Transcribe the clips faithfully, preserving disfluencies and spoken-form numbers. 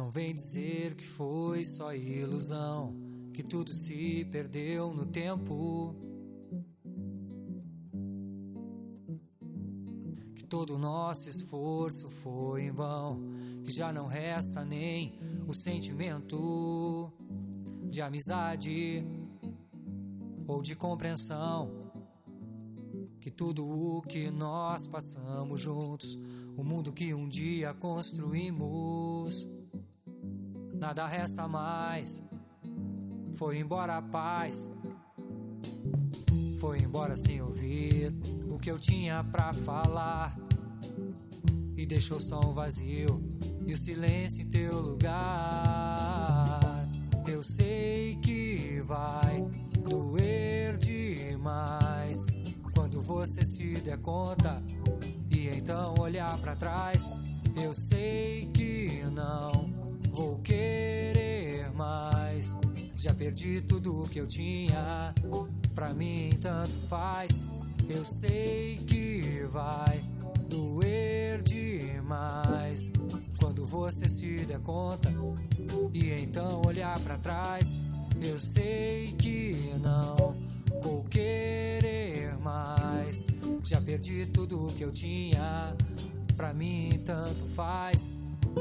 Não vem dizer que foi só ilusão, que tudo se perdeu no tempo, que todo o nosso esforço foi em vão, que já não resta nem o sentimento de amizade ou de compreensão, que tudo o que nós passamos juntos, o mundo que um dia construímos, nada resta mais. Foi embora a paz, foi embora sem ouvir o que eu tinha pra falar, e deixou só um vazio e o silêncio em teu lugar. Eu sei que vai doer demais quando você se der conta e então olhar pra trás. Eu sei que não vou querer mais, já perdi tudo que eu tinha, pra mim tanto faz. Eu sei que vai doer demais quando você se der conta e então olhar pra trás. Eu sei que não vou querer mais, já perdi tudo que eu tinha, pra mim tanto faz.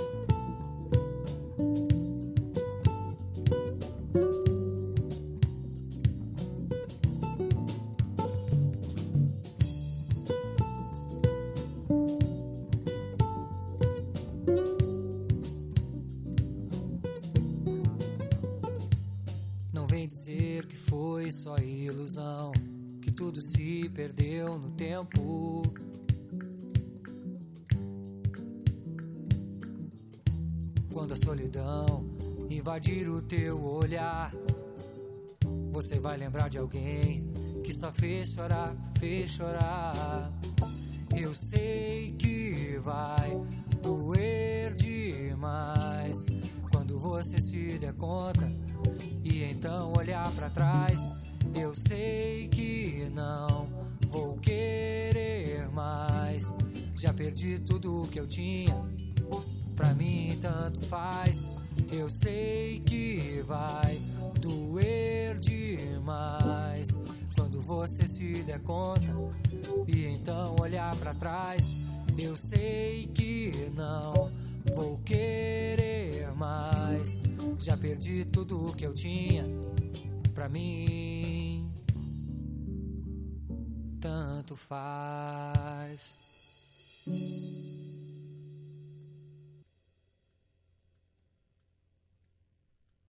Não vem dizer que foi só ilusão, que tudo se perdeu no tempo, quando a solidão invadir o teu olhar, você vai lembrar de alguém que só fez chorar, fez chorar. Eu sei que vai doer demais quando você se der conta e então olhar pra trás. Eu sei que não vou querer mais, já perdi tudo que eu tinha, pra mim tanto faz. Eu sei que vai doer demais quando você se der conta e então olhar pra trás. Eu sei que não vou querer mais, já perdi tudo que eu tinha, pra mim tanto faz.